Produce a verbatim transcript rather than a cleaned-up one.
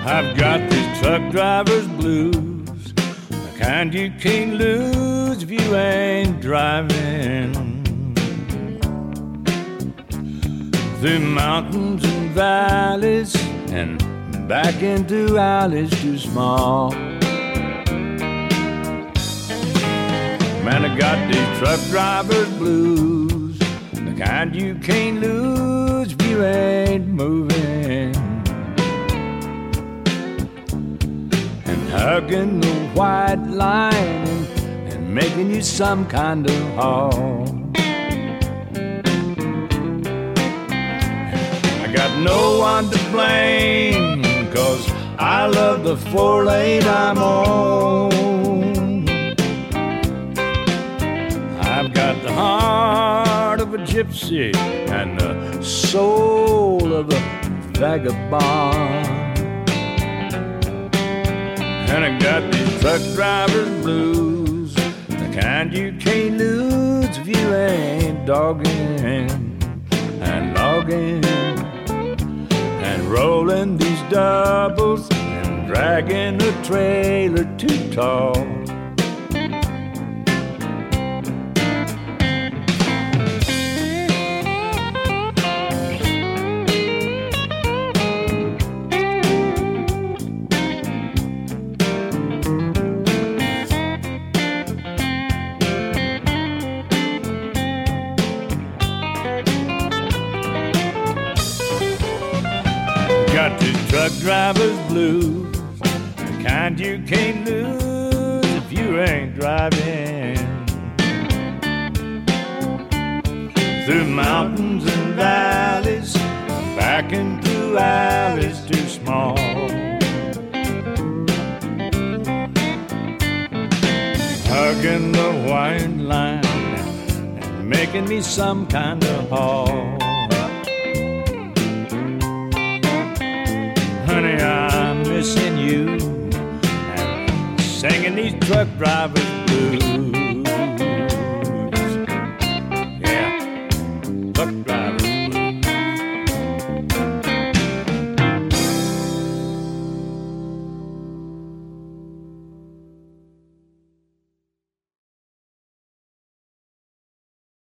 I've got these truck driver's blues, the kind you can't lose if you ain't driving. Through mountains and valleys and back into alleys too small. Man, I got these truck driver's blues, the kind you can't lose if you ain't moving. And hugging the white line and, and making you some kind of haul. I got no one to blame, 'cause I love the four lane I'm on. I've got the heart of a gypsy and the soul of a vagabond. And I got these truck driver's blues, the kind you can't lose if you ain't dogging and logging and rolling these doubles and dragging a trailer too tall. Got the truck driver's blues, the kind you can't lose if you ain't driving. Through mountains and valleys, back into alleys too small. Hugging the white line and making me some kind of haul. Honey, I'm missing you and singing these truck drivers blues.